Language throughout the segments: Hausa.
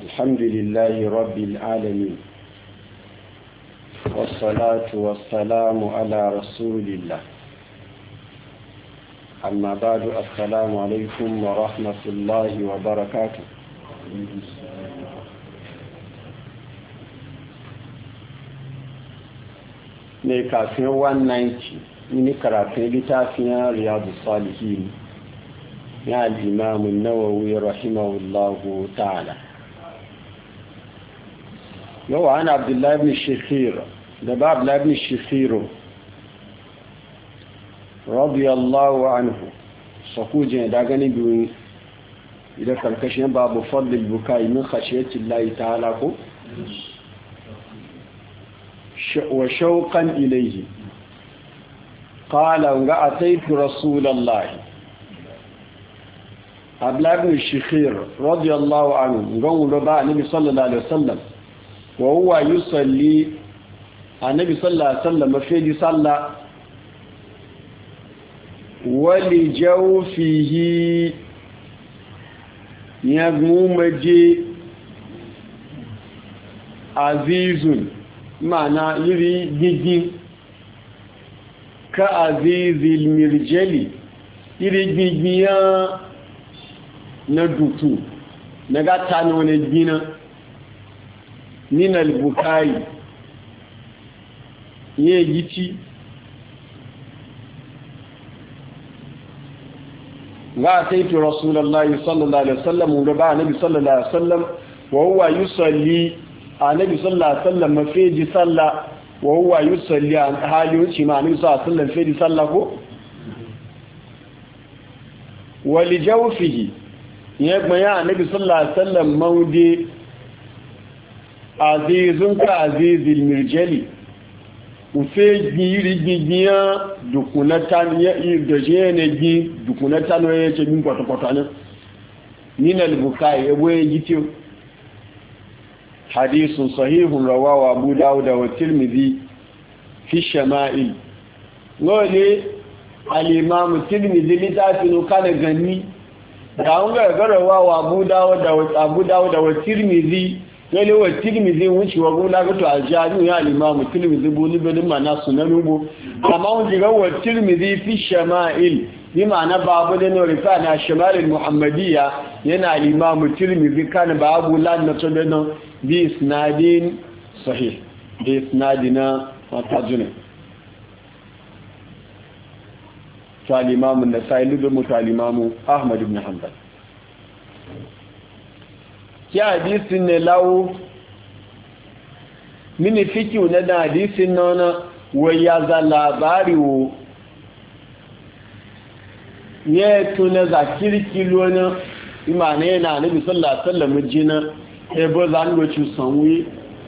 الحمد لله رب العالمين والصلاة والسلام على رسول الله أما بعد السلام عليكم ورحمة الله وبركاته ne kafin 190 ni karatun littafin riyadu salihin ya al-imam an-nawawi rahimahullahu ta'ala yau an abdullahi ibn shikhir da ba abdullahi ibn shikhir radiyallahu anhu sakuje da gani biyu idan karkashin babu fadlul bukai min khashiyati llahi ta'ala ko wa shauqan ilayhi qala ga ataitu rasulullahi abdullahi ibn shikhir radiyallahu anhu gongo ba annabi sallallahu alaihi wasallam wa huwa yusalli annabi sallallahu alaihi wasallam fi salla wali jawfihi yagumaje azizun ma'ana yiri gigi ka azizil mirjali yiri gigiya na dutu na gata na wani gina ninal bukai ye gici ga taitu rasulullahi sallallahu alaihi wasallam da ba nabi sallallahu alaihi wasallam wa huwa yusalli annabi sallallahu alaihi wasallam mafiji salla wa huwa yusalli an hali wuce ma annabi sallallahu alaihi wasallam fiji salla ko wa li jawfihi ya gbaya annabi sallallahu alaihi wasallam maudi azizun ka azizil mirjali ufe giri gigiya dukunatan ya irgaje ne gi dukunatan ya ce bin kwata-kwata ne al bukai ebo ya gitiyo hadisun sahihun rawawa abu dawuda wa tirmidhi fi shama'il ngole al-imam tirmidhi litafinu kana ganni da an ga rawawa abu dawuda wa tirmidhi ngole wa tirmidhi wuci wa gula ga to aljami ya al-imam tirmidhi bulu bin mana sunanugo amma wuci ga wa tirmidhi fi shama'il bi ma'ana babu da ne rifa na shama'il muhammadiyya yana al-imam tirmidhi kana babu lan na todano bi isnadin sahih bi isnadina mutajjin to al-imam an-nasai lubu mutal-imam ahmad ibn hanbal ya hadisin ne lawo mini fiki na da hadisin nona waya za labari wo ye tuna zakirki lona imane yana nabi sallallahu alaihi wasallam jina ebo zan go ci sanwi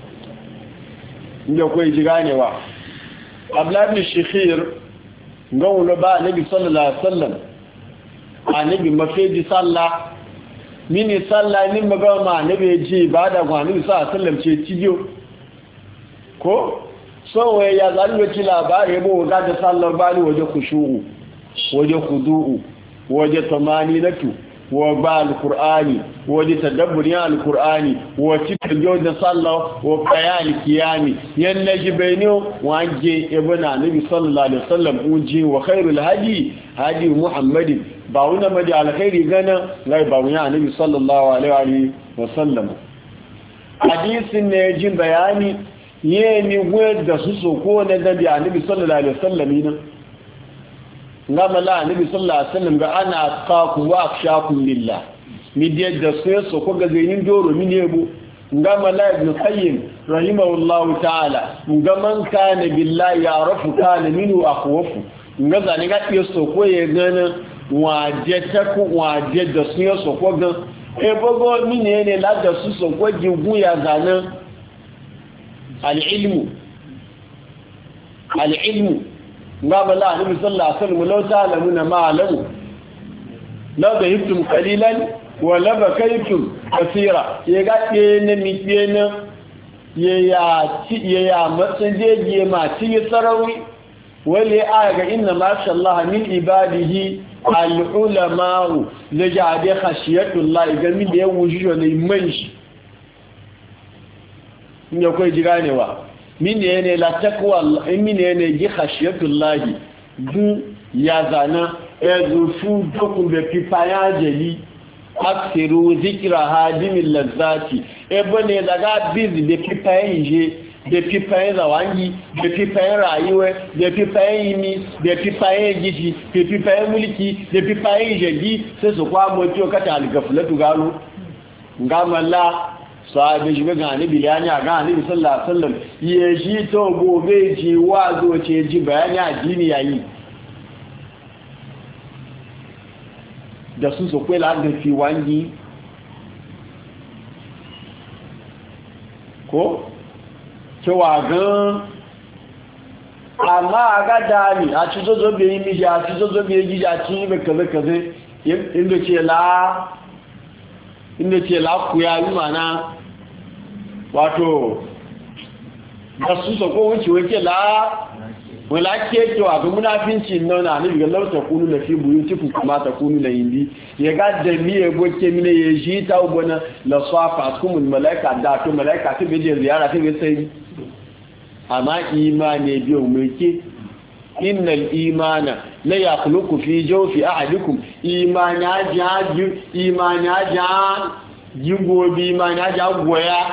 inda koyi ji ganewa abdullah ibn shikhir ngawlo ba nabi sallallahu alaihi wasallam annabi mafiji sallah mini sallah ni magama nabi ji ba da nabi sallallahu alaihi wasallam ce ciyo ko so waye ya zan go ci labari ebo ga da sallah bani waje khushu'u waje khudu'u waje tamaninatu wa ba al-qur'ani waje tadabburi al-qur'ani wa cikin da sallah wa qiyam al-qiyami yan najibaino waje ibn nabi sallallahu alaihi wasallam uji wa khairul hadi muhammadin ba wuna madi alkhairi gana lai ba wuna nabi sallallahu alaihi wasallam hadisin ne jin bayani yeni wanda su soko na nabi annabi sallallahu alaihi wasallam ne ngama la annabi sallallahu alaihi wasallam ga ana atqakum wa akhshakum lillah mi da so ko ga zainin doro mi nebo ngama la ibn qayyim rahimahullahu ta'ala ngaman kana billahi ya'rafu kana minhu akhwafu ngaza ne ga so ko ye gana waje ta ku waje da so ko ga e bogo mi ne la da su so ko jigun ya gana al-ilmu ngaba la annabi sallallahu alaihi wasallam law ta'lamuna ma alamu law dhahibtum qalilan wa la bakaytum kaseera ye ga ne mi ne ye ya matsan jeje ma ci sarawi wale aga inna ma sha Allah min ibadihi al-ulama'u la ja'ade khashiyatullah ga min da ya wujujo ne man shi inda kai ji ganewa mine ne la taqwa mine ne ji khashiyatullahi du ya zana ezufu dokun be pipaya jeli aksiru zikra hadimil lazati ebone daga bizi be pipaya je be pipaya zawangi be pipaya rayuwa be pipaya yimi be pipaya gishi be pipaya mulki be pipaya jeji sai su kwa moto kata algaflatu galo ngamalla sahabi shi ga ni bilani ga ni sallallahu alaihi wasallam ye shi to gobe ji wazo ce ji bayani addini yayi da su so kwela da fi wangi ko cewa gan amma ga dani a ci zozo be yi miji a ci zozo be yi a ci be kaze inda ce la ku ya yi mana wato da su so ko wuce wake la wala ke to abu munafinci nuna ne daga lauta kunu na fi buyu tifu kuma ta kunu na indi ya ga da miye goke mine ya shi ta ubona la safa kumul malaika da to malaika ta bi ziyara ta bi sai amma imani biyo mulki innal imana la yakhluqu fi jawfi ahadikum imani aja jingobi imani aja goya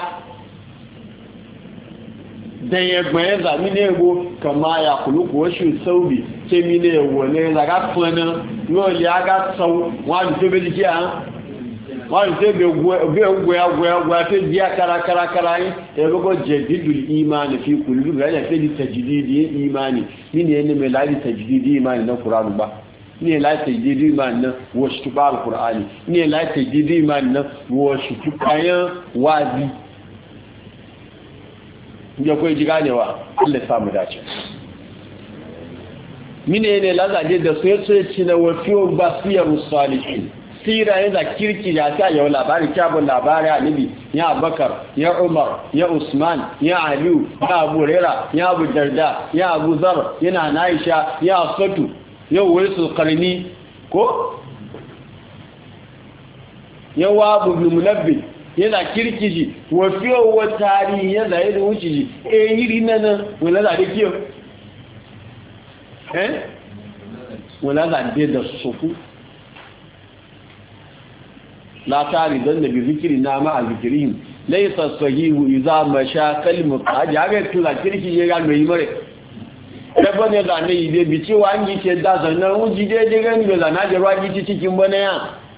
dan ya gbe za mi ne go kama ya kuluku washu saubi ke mi ne wole la ga fana no le aga sau wa du be ji an wa du be go te dia kara yi e go jadidul iman fi kullu ga ya fi tajdidi imani mi ne ne me la tajdidi imani na qur'an ba ni la tajdidi imani na wa shutubal qur'ani ni la tajdidi imani na wa shutubayan wazi ya kai ji ganewa Allah ya samu dace mine ne lazaje da sai ci na wafiyo basiyar salihin sira yana kirki ya ta yau labari kyabun labari annabi ya Abubakar ya Umar ya Usman ya Ali ya Abu Hurairah ya Abu Darda ya Abu Zar yana Aisha ya Hafsatu ya Uwaisul Qarni ko ya Abu Munabbih yana kirkiji wafiyowa tarihi yana yi da wuce ji yiri nan wala za da kiyo wala za da sufu la tari don da bi zikiri na ma'a zikirin laisa sahihu iza masha kalmu kaji haka tula kirki ya ga mai mare ɗaba ne da ne ibe bi cewa an yi ce da zanen wuji daidai gani da zana da ruwa gici cikin bane ya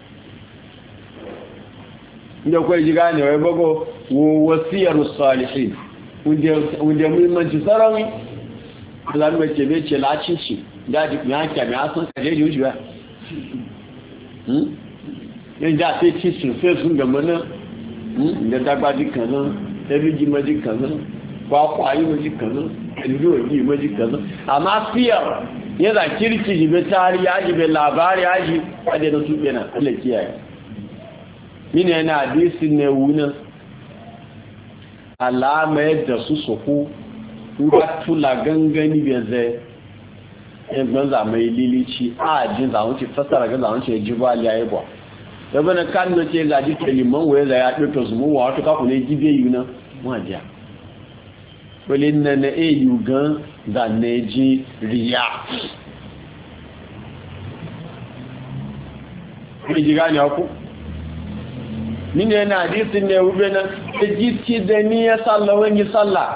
inda kwai ji gane wai bago wasiyar salihin wanda muhimmanci sarari alamar ce bai ce lacin shi da duk ya kyami a sun kaje ji wucewa yin da sai ci surfe sun gama nan da dagba jikan nan ɗabiji majikan nan kwakwayi majikan nan ɗalibi majikan nan amma siyar yana kirki jibe tarihi ya jibe labari ya ji wadda na tuɓe na allah kiyaye mini yana hadisi ne wunan alama yadda su soko ba tula gangani bai zai yanzu zamai lilici a jin zaunci fasara ga zaunci ji ba liya yi ba yaba na kan da ce zaji kaliman waye za ya ɗauka su mu wato kaku ne gibe yi na wajiya wale na na eyu gan zane ji riya kuri ji gani haku nínú ẹ̀nà àdísí ní ẹwúgbẹ́ náà ẹjí tí dẹ ní ẹ́sàlọ wẹ́njí sálà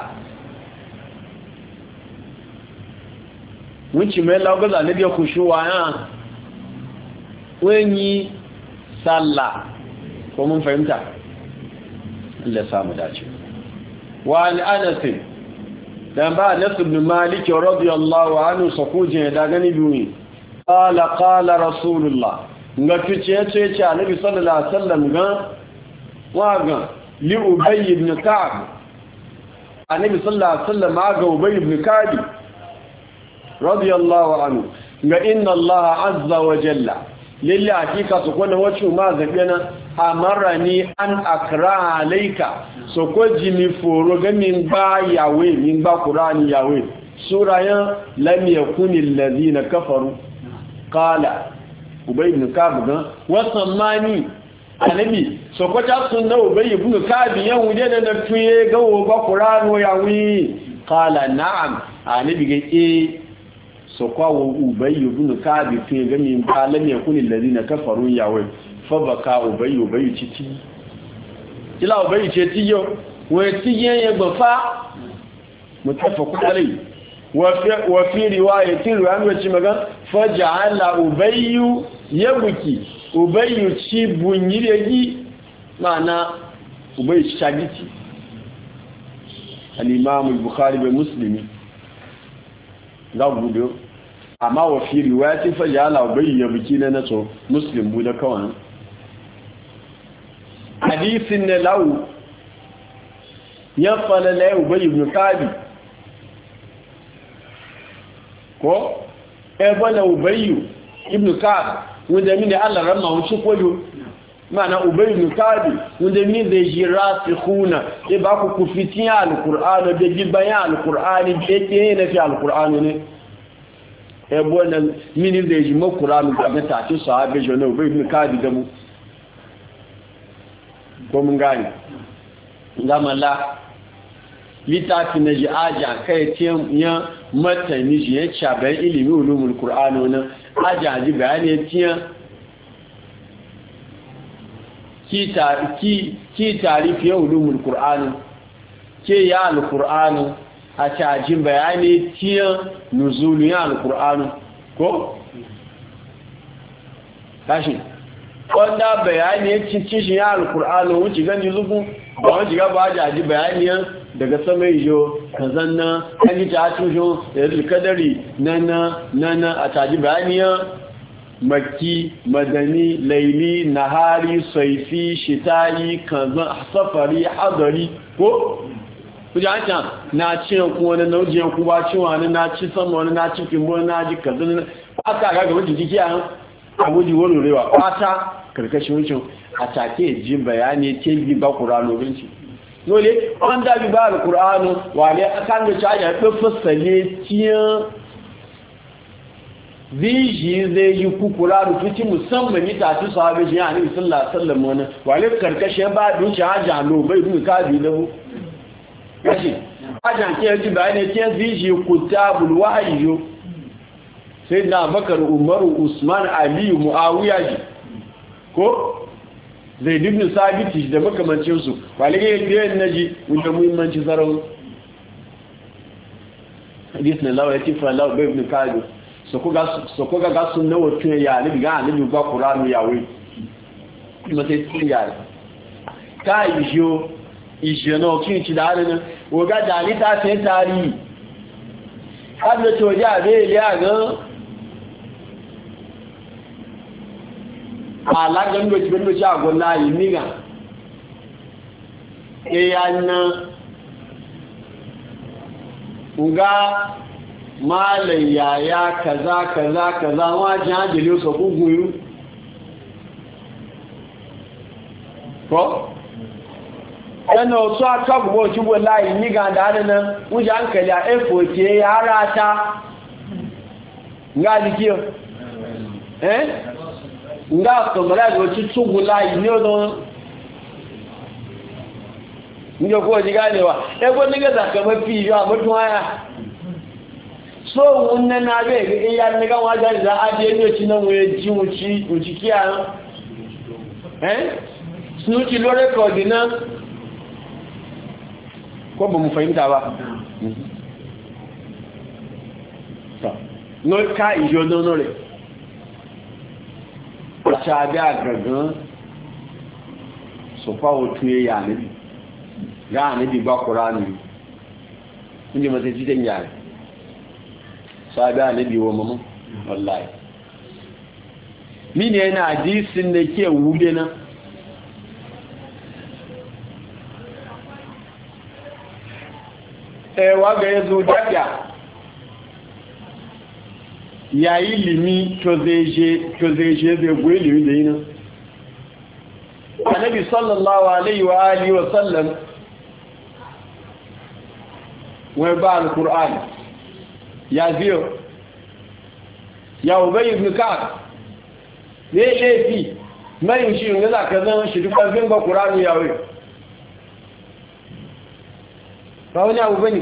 wọ́n ti mẹ́lá ọgọ́dà níbi ọkùnṣù wà náà wẹ́njí sálà kọmún fahimta ilẹ̀ samu dace wa ni anasin dan ba nasu bin maliki radiyallahu anhu sakujin ya daga ni biyu qala rasulullah nga tuce ce annabi sallallahu alaihi wasallam ga waga li ubay ibn ka'b annabi sallallahu alaihi wasallam ga ubay ibn ka'b radiyallahu anhu ga inna allaha azza wa jalla lillahi hakika su kwana wacce ma zabena amarani an akra alayka so ko jimi foro ga min ba yawe min ba qur'ani yawe sura ya lam yakunil ladina kafaru qala ubay ibn ka'b ga wasammani annabi so ko ta sunna ubay ibn ka'b yan wuje da tuye ga wo ba qur'ano ya wi qala na'am annabi ga so ko wo ubay ibn ka'b tuye ga min qalam yakun alladhina kafaru ya wai fa baka ubay citi kila ubay ce tiyo wa tiye gba fa mutafaqun alayhi wa fi riwayatin ruwan ci magan faja'ala ubayyu yabuki ubayyu ci bunyiregi mana ubayyu ci shagiti al-imam al-bukhari wa muslimi ga gudu amma wa fi riwayatin faja'ala ubayyu yabuki na nato muslim bu da kawan hadisin ne lawu ya fala la ubayyu ibn ka'b ko ebana ubayyu ibn ka'b wanda mini Allah ramma wuce koyo mana ubayyu ibn ka'b wanda mini da jirasikhuna e ba ku kufitiya alqur'ano da jibayan alqur'ani beke ne fi alqur'ano ne ebona mini da jima qur'ano da ta ce sahabe jona ubayyu ibn ka'b da mu ko mun gani ngamala littafi na ji'aja kai tiyan matani shi ya shabar ilimin ulumul qur'ani wannan ajaji bayani tiyan ki tarifi ulumul qur'ani ke ya alqur'ani a cajin bayani tiyan nuzul ya alqur'ani ko kashi wanda bayani ya cikin shi ya alqur'ani wuce gani zubu ba wuce ga ba ajaji bayani daga sama yijo kazan na kan yi ta tujo da yadda kadari na a taji bayaniya makki madani laili nahari saifi shitali kazan safari hadari ko kuja haka na cin ku wani naujiyar ku ba cin wani na ci sama wani na ci kimbo na ji kazan aka ga wajen jiki a guji wani rewa fata karkashin wucin a take ji bayani ke bi ba kurano binci dole an da bi ba alqur'ani wale akan da caja da fasale tiyan ziji zai yi kukura fiti musamman ni ta ci sahabe ji annabi sallallahu alaihi wasallam wannan wale karkashe ba duci haja lo bai dun kabi da mu kashi haja ke ji bayani ke ziji kutabul wahyi sayyidina bakar umaru usman ali muawiya ji ko zai dubni sabiti da makamancinsu kwalige yadda naji wanda muhimmanci sarau hadis na lawa ya tifa lawa bai ibn kado so ko ga sun nawa tun ya ni ga ni ba qur'anu ya wai kuma sai tun ya ka ijo no kin ci da nan wo ga da ni ta sai tari har da to ya be ya ga alagan doci bin doci a gona yi niga yana nga malai yaya kaza wajen hajjali su guguyu ko? yana wasu aka gubo ci gona yi niga da hannun wuce hankali a efoke ya rata nga likiyo nga kamara da wacce tsugula yi ne don inda kowa ji ganewa ego niga zaka mafi yi a mutu haya so wunan na bai ga iya niga wajen za a je ne ci nan wuye ji wuci kiya snuci lore kodi nan ko ba mu fahimta ba no ka ijo don re ṣàbí àgbẹ̀gán sọpá òtú ẹ̀yà níbi gáà níbi gbákọ̀rá nìí níbi mọ̀ sí títẹ̀ ìyà rẹ̀ ṣàbí àníbi wọ mọ́mọ́ ọláì mí ni ẹni àdísìn ní kí ẹ̀wú gbé náà ẹwà gẹ̀ẹ́ zo dákà yayi limi to zai zai goyi limi da yi nan annabi sallallahu alaihi wa alihi wa sallam wai ba al-qur'an ya ziyo ya ubay ibn ka'ab ne lefi mai shi ne za ka zan shi dukkan fin ba Qur'ani yawo ba wani abu bane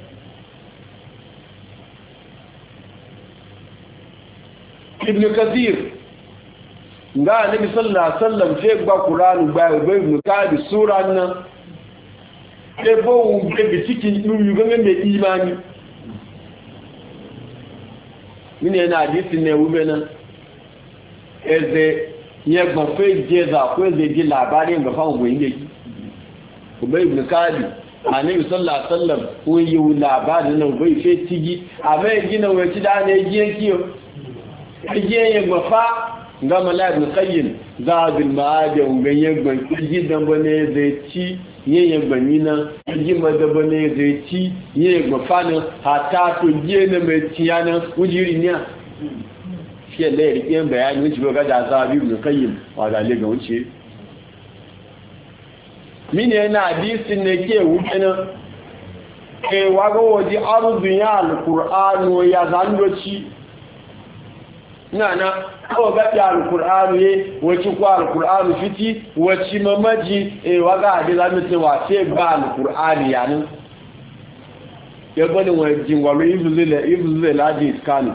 Ibn Kathir ga Annabi sallallahu alaihi wasallam sai ba Qur'ani ba Ibn Kathir sura nan sai bo be cikin yuyu ga mai imani mini na hadisi ne ube nan eze ya gbafe jeza ko eze ji labarin ga fawon goyin yake kuma Ibn Kathir Annabi sallallahu alaihi wasallam ko yi labarin nan bai fe tigi amma gina wace da ne giyan kiyo giyan gbafa ga Mala Ibn Qayyim zabil ma'ad ganyen ban gidan bane zai ci yeye gbanina gima da bane zai ci yeye gbafana hata to giye na mai tiyana wujiri ne shi da yake bayani wuce ga da zabi Ibn Qayyim wa da le ga wuce mini yana hadisin ne ke wuce na waga waje arzikin ya alkur'anu ya zandoci na kawo gaɗi alkur'anu ya wacce kuwa alkur'anu fiti wacce mamaji waga adi zamitin wace ba alkur'anu yanin ya gwani wajen gwaro ibu zai laji iskanu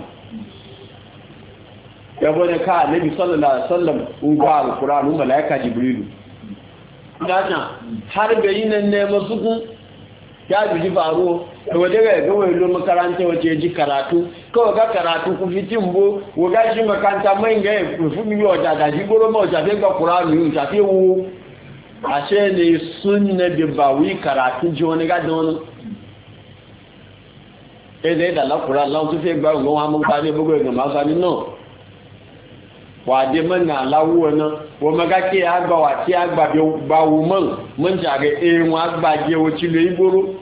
ya gwani ka annabi sallallahu alaihi wasallam ungwa alkur'anu malaika jibrilu dana har bayin nan ne masu ya ji faro da waje ga wayelo makaranta wace ji karatu kawai ga karatu ku fitin bo waga shi makaranta mai ga ku mi yo da ji goro mo ta fe ga qur'ani ta fe wu ashe ne sunna bi bawi karatu ji wani ga don da la qur'an la tu fe gba ngo wa mo ta ne bugo ga ma ga ni no wade manna lawo na wo magake agba wa ti agba bi bawo mun jage won agba je wo ti le igboro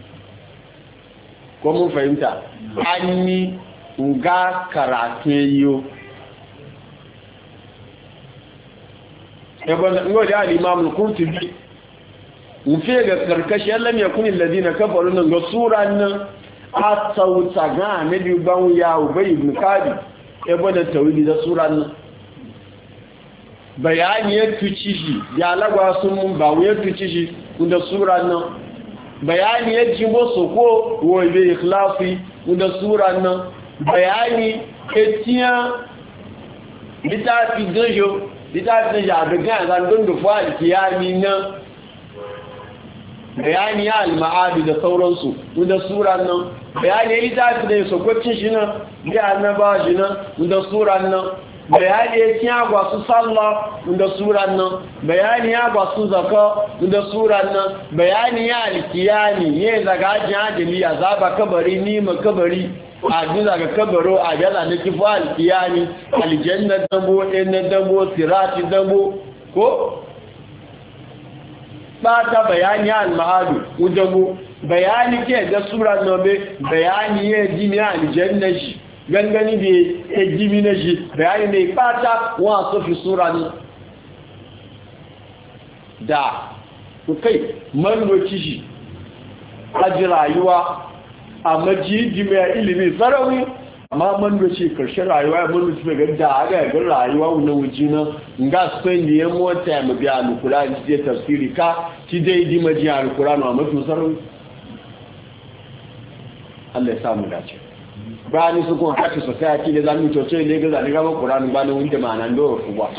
ko mun fahimta anni nga karatu yo yabo ngo da al-imam al-qurtubi ufe ga karkashi allam yakun alladhina kafaru nan ga suran nan asauta ga ne bi ban ya ubay ibn kadi yabo da tawili da suran nan bayani ya tuci shi ya lagwa sun mun ba ya tuci shi da sura nan bayani ya jimbo soko wo be ikhlasi da sura nan bayani etiya litafi ganjo da ga zan don da fa kiyami nan bayani ya al-ma'ad da sauransu da sura nan bayani litafi da sokocin shi nan da annaba shi nan da sura nan bayani ya gwa su sallah da suran nan bayani ya gwa su zaka da suran nan bayani ya alkiyani ya zaga jahili ya zaba kabari ni makabari a duza ga kabaro a yana da kifa alkiyani aljanna dambo ɗin dambo sirati dambo ko ba ta bayani al-ma'adu dambo bayani ke da suran nan bayani ya jini aljanna shi gangani da ya gimi na shi bayani mai fata wa sofi sura ne da kai mandoci shi aji rayuwa a majiji mai ilimi sarauni amma mandoci karshen rayuwa ya mandoci mai gada a ga yagar rayuwa wuna wuji na nga spain da ya mota ya mabi alukura da ya tafsiri ka ci dai di maji alukura na mafi sarauni Allah ya samu dace bani su kun haka society da zamu toce ne ga zani gaba Qur'ani ba ne wanda ma nan do fuwa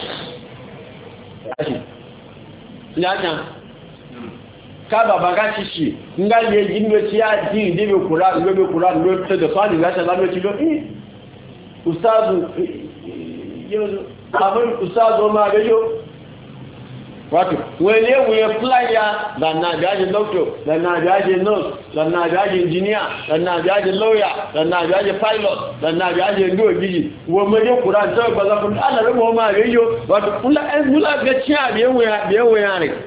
ina kan ka baba ga shi ngal ye jinwe ci ya ji de be Qur'ani do te da fani ga ta zamu ci do ustazu yo abun ustazu ma ga yo wato wele wuye flyer dan na gaji doctor dan na gaji nurse dan na gaji engineer dan na gaji lawyer dan na gaji pilot dan na gaji ndo giji wo meje Qur'an to ba za ku Allah rabo ma reyo wato kula ga ciya biye wuya ne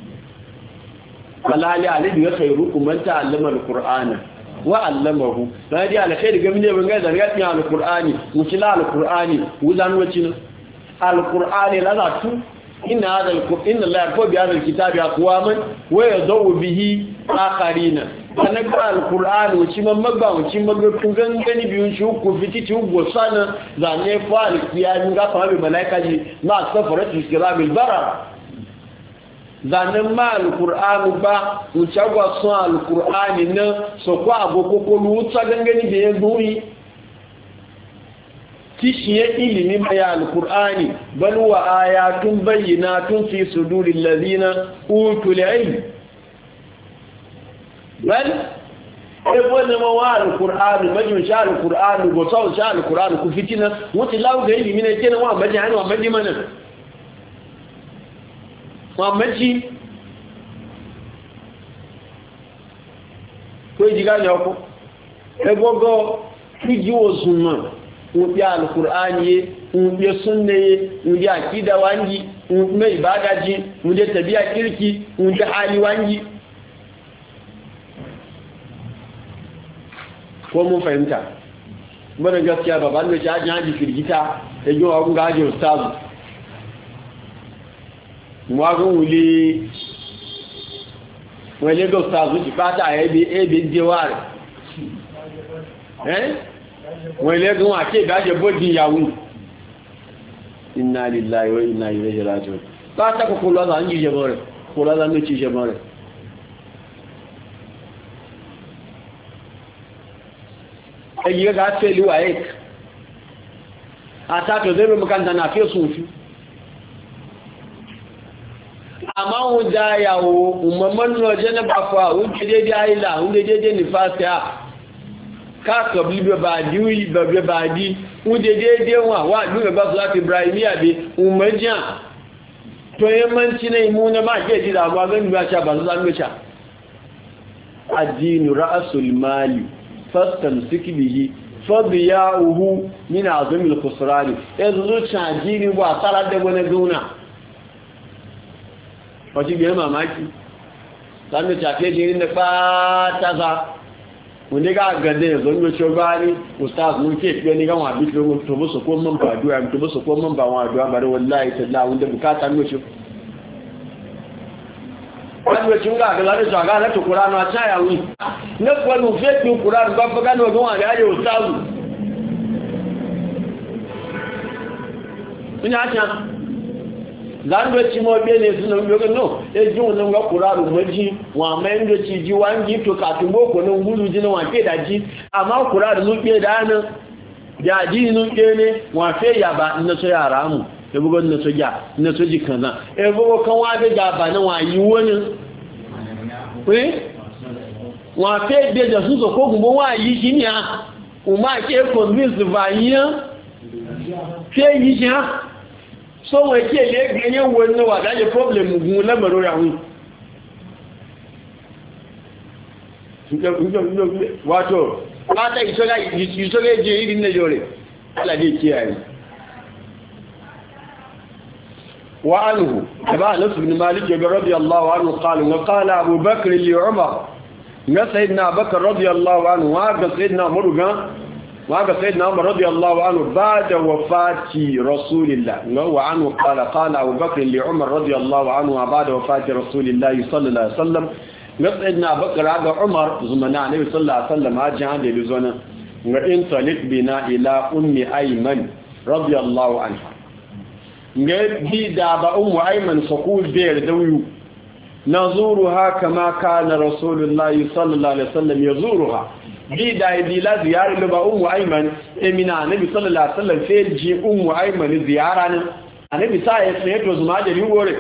balali ali ya khairukum man ta'allama al-qur'ana wa 'allamahu radi al-khair ga mine ban ga zanga tiya al-qur'ani mutila al-qur'ani wuzan wacin al-qur'ani la za tu inna Allah yarfa bi hadha alkitabi aqwaman wa yadhu bihi akharina kana ga alquran wuci man magba wuci magutun gangani biyun shi ku fititi go sana zane fa alkiyami ga fa bi malaika ji ma safaratu kirabil bara zanen ma alkur'anu ba wuce gwason alkur'ani na so kwa agogoko wuta gangani da ya guri kishiye ilimi mai alkur'ani bal wa ayatun bayyinatun fi suduril ladina utul ilm bal ebo ne ma wa alkur'ani majin sha alkur'ani go taw sha alkur'ani ku fitina wuce lawo ga ilimi ne kenan wa majin hani wa majin mana mamaci ko jiga ne ko egogo kiji wozuma ubi alqur'ani ubi sunne ubi akida wangi ubi ibadaji ubi tabia kirki ubi hali wangi ko mun fahimta bana gaskiya baban da ya ji firgita da yiwa kun gaje ustazu mwagun wule ga ustazu ji fata a yabe jeware wule ga wake gaje bodin yawon inna lillahi wa inna ilaihi raji'un fata ko kula za nji jebore kula za nci jebore ayi ga feli wa ek ata to zebe makanta na fi sunfi amma wọ́n já yàwó umarmanu ọjọ́ ní bàfà oúnjẹ dédé àìlà oúnjẹ dédé ní fásitì à káàkọ̀ bí bẹ̀bẹ̀ bá dí oúnjẹ dédé wọn wà ní ẹgbẹ́ sọ láti ibrahimi àbí umarjiya tó yẹ mọ́ntí na imú na máa jẹ́ ìdílà àwọn agbẹ́gbẹ́ àṣà bàtúsá mẹ́ṣà àdínú ra'asul mali fastan sikibihi fọ́bíyá uhu nínú àzọ́mìl kùsùránì ẹzù ló ṣàn àdínú wà sára dẹ́gbẹ́ gúnà ọtí bí ẹ mamaki sami tafiye ní pàtàkì wanda ga gada ya zongo shogari ustaz mun ke fiye ni gan wabi to bo so ko man ba duwa to bo so ko man ba wa duwa bare wallahi talla wanda bukata no shi wanda cin ga ga da shaga na to qur'ani a ta yawi na ko no fe ki qur'ani ba fa gano gan wa ya ustaz ina ta zando ci mo be ne sunu yoga no e ji won nga qur'anu maji wa mai ndo ci ji wangi to ka tumbo ko no ngulu ji no wa ke daji amma qur'anu nu ke da nan ya ji nu ke ne wa fe ya ba na so yara mu e bugo na so ja na so ji kana e bugo kan wa be ja ba na wa yi woni wa fe de da su so ko gumbo wa yi shi ni a o ma ke convince ba yin fe yi shi ha so wọ́n kí èlé gẹ̀yẹ́ wọn ní wà dáyé problem gun lẹ́mọ̀rọ̀ yàwó wàtò pátá ìṣọ́gẹ́ jẹ́ ìrìn lẹ́jọ́ rẹ̀ aládé kí a rí wa anhu ẹ̀bá alẹ́sùn ní maliki ẹgbẹ̀ radiyallahu anhu qalu wa qala abubakar li umar ga sayyidina abubakar radiyallahu anhu wa ga sayyidina umar وهذا سيدنا عمر رضي الله عنه بعد وفاة رسول الله وعنه قال أبو بكر لعمر رضي الله عنه بعد وفاة رسول الله صلى الله عليه وسلم سيدنا أبو بكر هذا عمر زمنا النبي صلى الله عليه وسلم هذا عند لزونا وانطلق بنا إلى أم أيمن رضي الله عنها دي دابا أم أيمن سقول بير دويو نزورها كما كان رسول الله صلى الله عليه وسلم يزورها bi da yi la ziyara ba ummu ayman emina annabi sallallahu alaihi wasallam sai ji ummu ayman ziyara ne annabi sai ya tsaye to zuma da riwore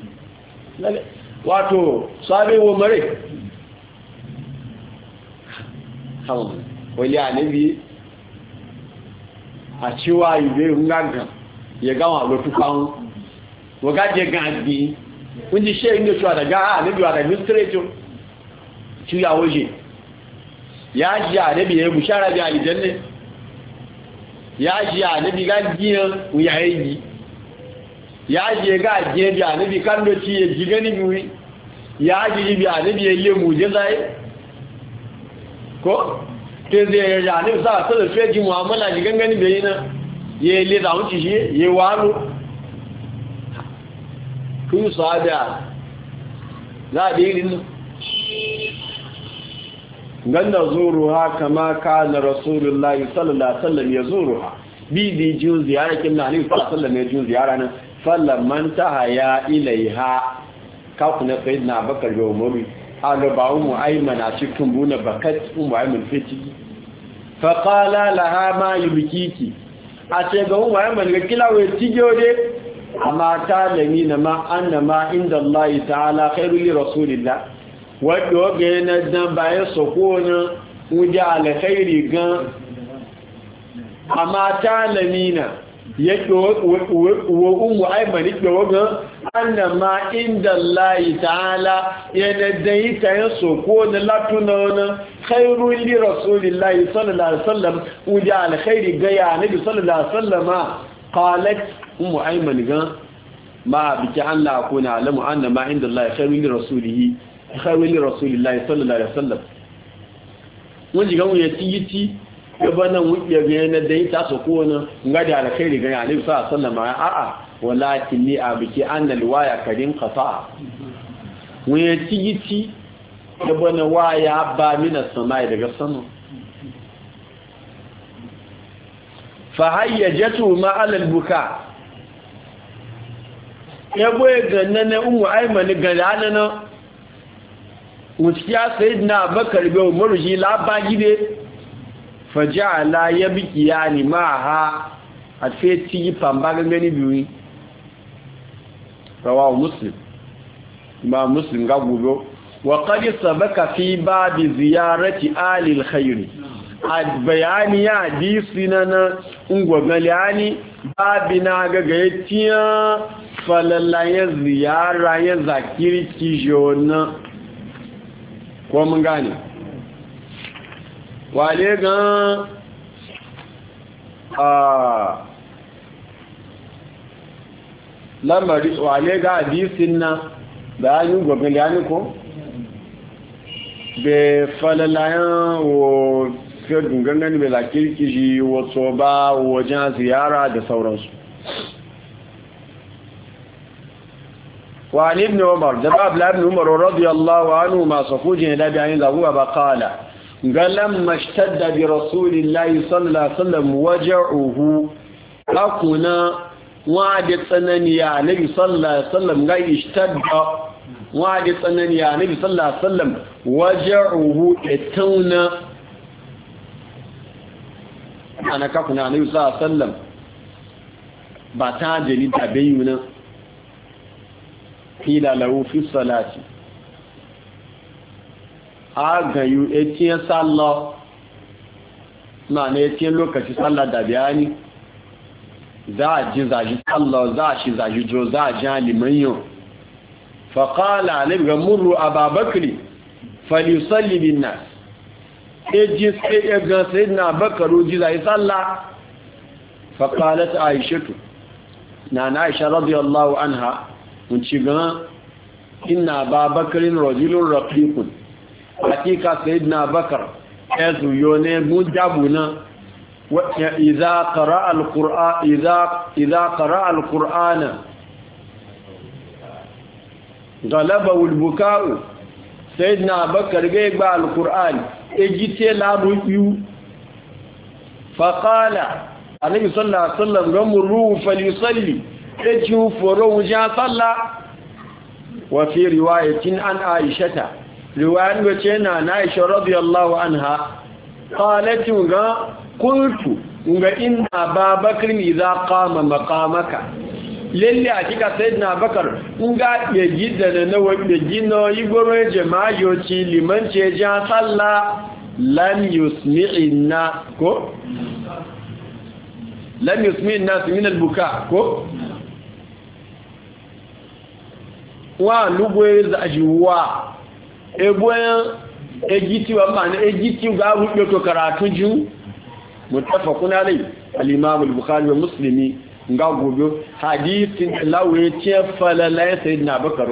wato sabe wo mare hawo wali annabi a ciwa ibe nganga ya gawa lotu kan waga je gandi kunji she ndo chwa daga annabi wa administrator ciya waje ya ji anabi ya bushara bi aljanna ya ji anabi ga giyan uyayi ya ji ga giyan bi anabi kan do ci ya ji gani bi ya ji bi anabi ya le mujizai ko te zai ya anabi sa ta fe ji muamala ji gangani bai na ya le da wuci shi ya walo kun sada za a irin ganda zuruha kama kana rasulullahi sallallahu alaihi wasallam ya zuruha bi jin ziyara kinna ne sallallahu alaihi wasallam ya jin ziyara nan fallaman tahaya ilaiha ka kuna sayyidina bakar da umari aga ba mu aymana cikin buna bakat mu ayman fiti fa qala laha ma yubkiki a ce ga mu ayman ga kilawe tijode amma ta lami na ma annama inda Allah ta'ala khairu li rasulillah wadda ga yana dan bayan sokona wuje alkhairi gan amma ta lami na yake wa umu aimani da wagan annama inda Allah ta'ala yana dan ta yin sokona latuna wana khairu li rasulillah sallallahu alaihi wasallam wuje alkhairi ga ya nabi sallallahu alaihi wasallama qalat umu aiman gan ma biki Allah kuna alamu anna ma inda Allah khairul li rasulillahi sallallahu alaihi wasallam mun jiga mun yati yiti gabanan wuya ga yana da ita so ko wannan ngadi alkhairi ga Annabi sallallahu alaihi wasallam a'a walakin ni abiki anna alwaya kadin qata mun yati yiti gabanan waya ba mina samai daga sama fa hayyajatu ma alal buka ya goye gannan na umu aimani gana na wuciya sayyidina bakar bai umaru shi laba gide faja'ala ya biki ya ni maha a feti yi famba gangani biyu rawahu muslim ma muslim ga gobe wa qad sabaka fi babi ziyarati ali alkhair bayani ya hadisi na ungwagalani babina ga gayetiya falalaye ziyara ya zakiri kijona ko mun gane wale gan lamari wale ga hadisin na bayanin gwagwaliyani ko be falalayen wo fiye gangani bai zakiri kiji wato ba wajen ziyara da sauransu وعن ابن عمر جباب لابن عمر رضي الله عنه ما صفوجه لابي عين ذهوه بقال قال لما اشتد برسول الله صلى الله عليه وسلم وجعه أكنا وعد الثناني يا نبي صلى الله عليه وسلم قال اشتد وعد الثناني يا نبي صلى الله عليه وسلم وجعه اتونا أنا كفنا نبي صلى الله عليه وسلم باتاجلي تبينا kila lahu fi salati agayu etiyan sallah na ne etiyan lokaci sallah da bayani za a ji zaji sallah za a shi zaji jo za a ji limanyo fa qala alim gamuru ababakri falyusalli bin nas eji sai ga sayyidina bakaru ji zaji sallah fa qalat aishatu na aisha radiyallahu anha mun ci gan inna babakarin rajulun raqiqun hakika sayyidina bakar yazu yone mujabuna wa idza qara'a alquran idza qara'a alqur'ana galabahu albuka'u sayyidina bakar ga gba alquran ejite labu yu fa qala annabi sallallahu alaihi wasallam gamuru falyusalli eju foro wuja salla wa fi riwayatin an aishata riwayan wace na aisha radiyallahu anha qalat ga qultu ga inna babakar idza qama maqamaka lalle akika sayyidina bakar nga ya gidana na wabe gino yigoro jama'a yoci liman ce ja salla lam yusmi'na ko lam yusmi'na min al-buka ko wa lugwe zajiwa egboyan ejiti wa mana ejiti ga rubuto to karatu ju muttafaqun alai al-imam al-bukhari wa muslimi nga gobe hadisin lawe ce falala sayyidina bakar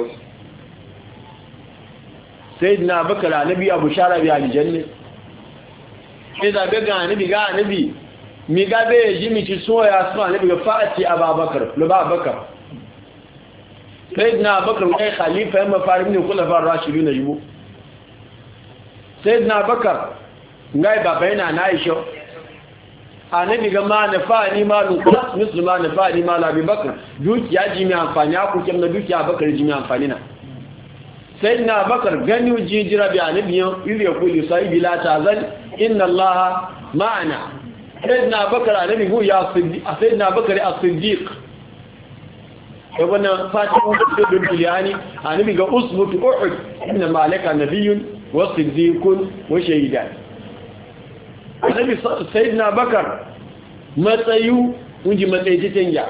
sayyidina bakar annabi abu shara bi aljanna sai da ga annabi mi ga be ji mi ci soya so annabi ga fati ababakar lo ba bakar sayyidina bakar ai khalifa ya mafarin ne kula far rashiduna yibo sayyidina bakar ngai baba yana na Aisha annabi ga ma nafani malu qas muslima nafani mal Abi Bakr dukiya ji mi amfani aku kem na dukiya Bakar ji mi amfani na sayyidina Bakar gani jijira bi annabi yiri kuli sahibi la tazal inna Allah ma'ana sayyidina Bakar annabi hu ya siddiq sayyidina Bakar as-siddiq wannan fatihu da bilani annabi ga usbut uhud inna malaka nabiyyun wa siddiqun wa shahidan annabi sayyidina Bakar matsayu unji matsayi cikin ya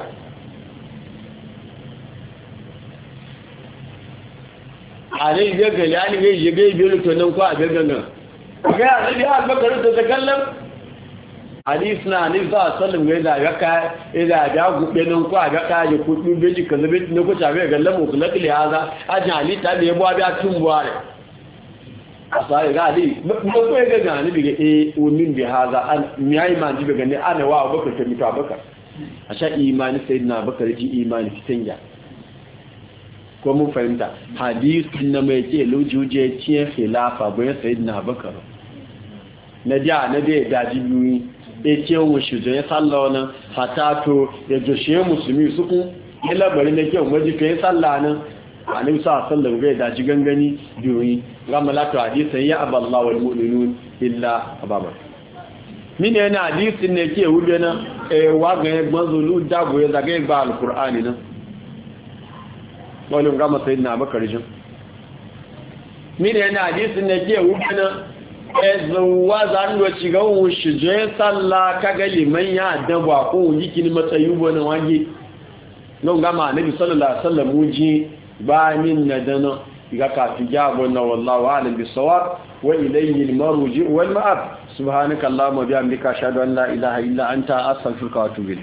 alai ga galani ga yage biyu to nan ko a gangan ga annabi Bakar da takallam hadis na ne za sallam ga da ga ida da gube nan ko ga ka ya kudu beji kaza be ne ko ta ga gallan mu kulakli haza ajali ta be bo abi atun buare asai ga ali ko ga ga ni biga umin bi haza an miyai ma ji biga ne ana wa Abubakar ta mito Abubakar asha imani sayyidina Abubakar ji imani fitanya ko mun fahimta hadisin na mai ce lujuje ciye khilafa bayan sayyidina Abubakar na da daji biyu ce won shujo ya sallah wannan hatato ya joshe musulmi suku ila bari na ke umaji kai sallah nan annabi sallallahu alaihi daji gangani biyu ga malaka hadisi ya aballahu wal mu'minun illa ababa mine yana hadisin ne ke wube na wa ga gbanzulu dago ya zaga ba alqur'ani nan wani ga masayidina Abubakar jin mine yana hadisin ne ke wube na ezuwa zan do ci ga won shije sallah kaga liman ya dabwa ko yikin matsayi bona waje non ga ma annabi sallallahu alaihi wasallam muji ba min nadana ga ka tijabo na wallahu alim bisawab wa ilayhi almarji wal ma'ab subhanakallahumma bihamdika ashhadu an la ilaha illa anta astaghfiruka wa atubu ilayk